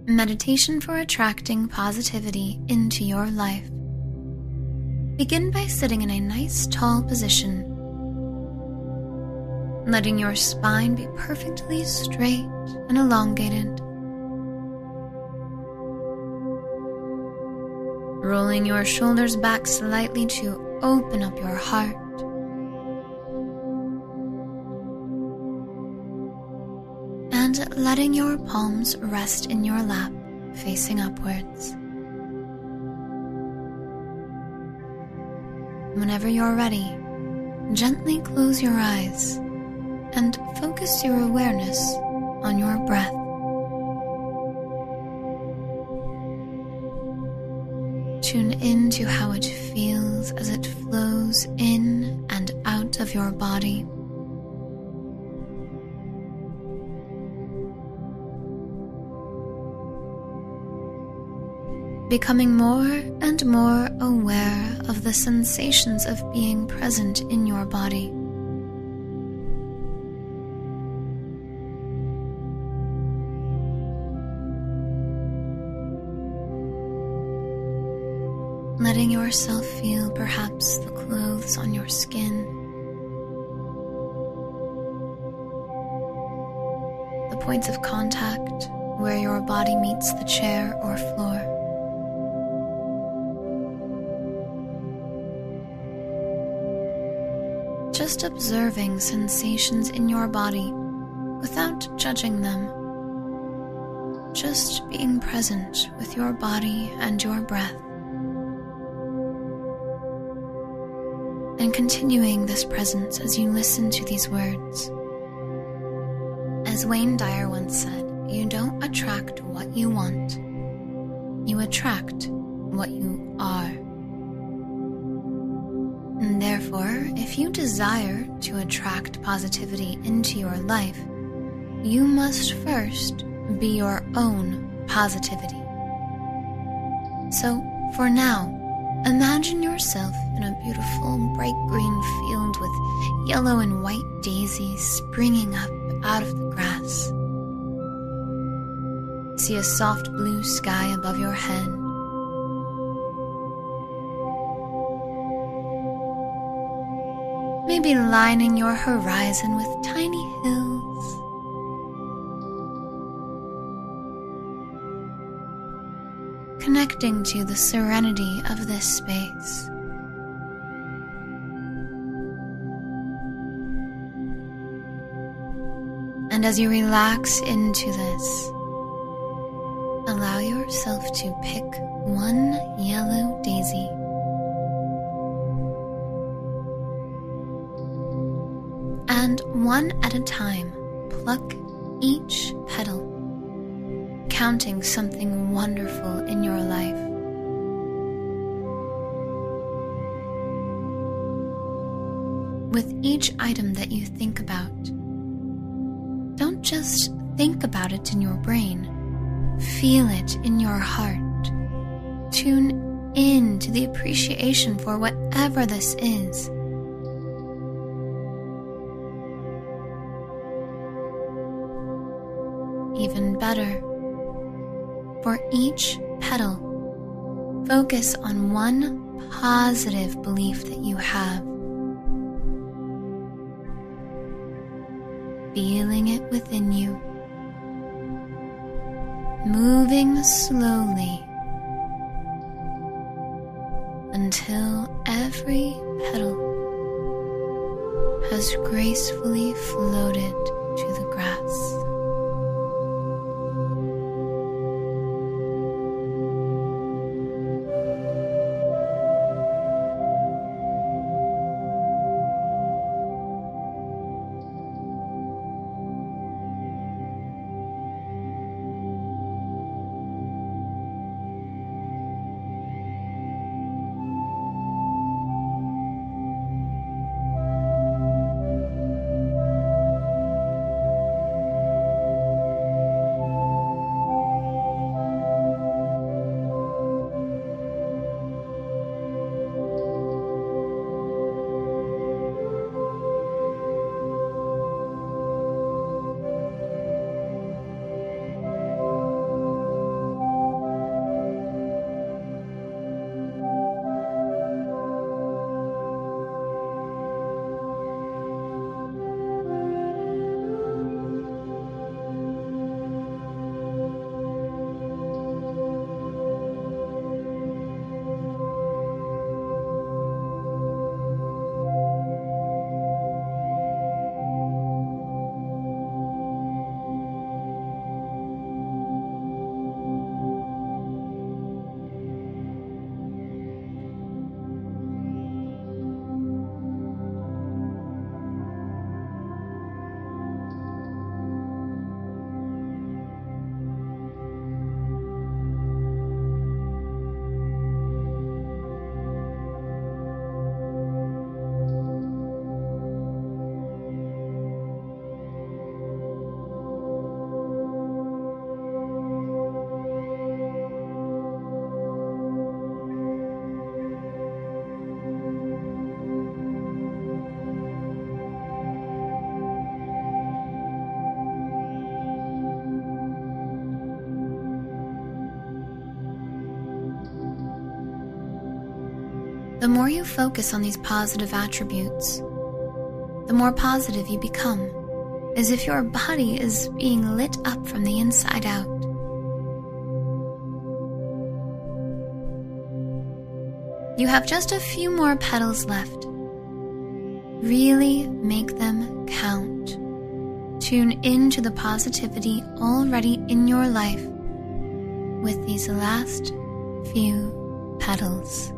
Meditation for attracting positivity into your life. Begin by sitting in a nice tall position, letting your spine be perfectly straight and elongated. Rolling your shoulders back slightly to open up your heart. And letting your palms rest in your lap, facing upwards. Whenever you're ready, gently close your eyes and focus your awareness on your breath. Tune into how it feels as it flows in and out of your body. Becoming more and more aware of the sensations of being present in your body. Letting yourself feel perhaps the clothes on your skin, the points of contact where your body meets the chair or floor. Just observing sensations in your body without judging them. Just being present with your body and your breath. And continuing this presence as you listen to these words. As Wayne Dyer once said, you don't attract what you want. You attract what you are. And therefore, if you desire to attract positivity into your life, you must first be your own positivity. So, for now, imagine yourself in a beautiful bright green field with yellow and white daisies springing up out of the grass. See a soft blue sky above your head. Maybe lining your horizon with tiny hills. Connecting to the serenity of this space. And as you relax into this, allow yourself to pick one yellow daisy. And one at a time, pluck each petal, counting something wonderful in your life. With each item that you think about, don't just think about it in your brain. Feel it in your heart. Tune in to the appreciation for whatever this is. Even better, for each petal, focus on one positive belief that you have. Feeling it within you, moving slowly until every petal has gracefully floated to the grass. The more you focus on these positive attributes, the more positive you become, as if your body is being lit up from the inside out. You have just a few more petals left. Really make them count. Tune into the positivity already in your life with these last few petals.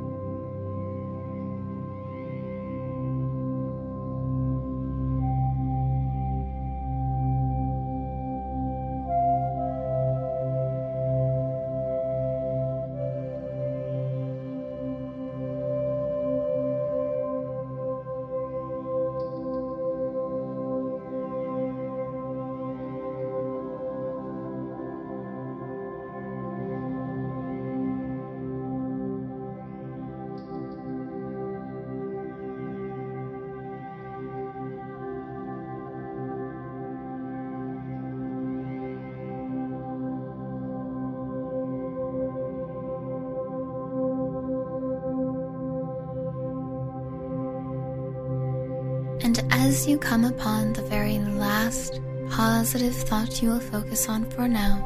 And as you come upon the very last positive thought you will focus on for now,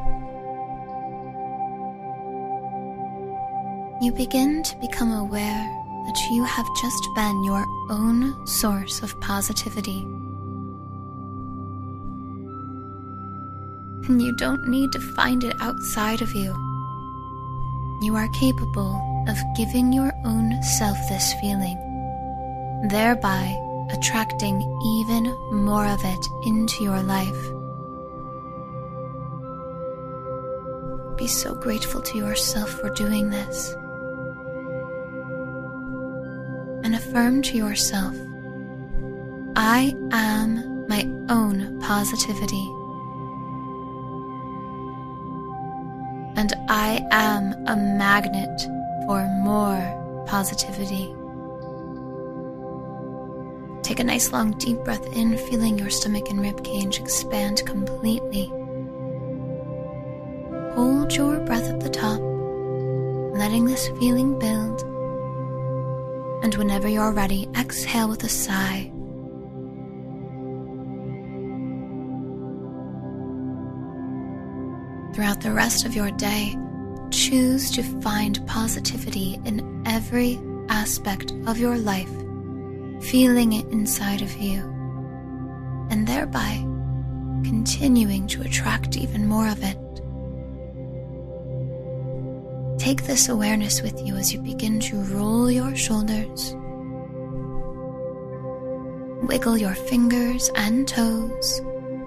you begin to become aware that you have just been your own source of positivity. And you don't need to find it outside of you. You are capable of giving your own self this feeling, thereby attracting even more of it into your life. Be so grateful to yourself for doing this. And affirm to yourself, I am my own positivity. And I am a magnet for more positivity. Take a nice long deep breath in, feeling your stomach and ribcage expand completely. Hold your breath at the top, letting this feeling build. And whenever you're ready, exhale with a sigh. Throughout the rest of your day, choose to find positivity in every aspect of your life, feeling it inside of you, and thereby continuing to attract even more of it. Take this awareness with you as you begin to roll your shoulders, wiggle your fingers and toes,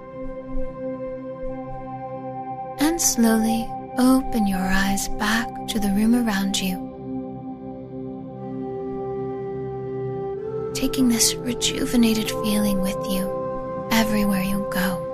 and slowly open your eyes back to the room around you. Taking this rejuvenated feeling with you everywhere you go.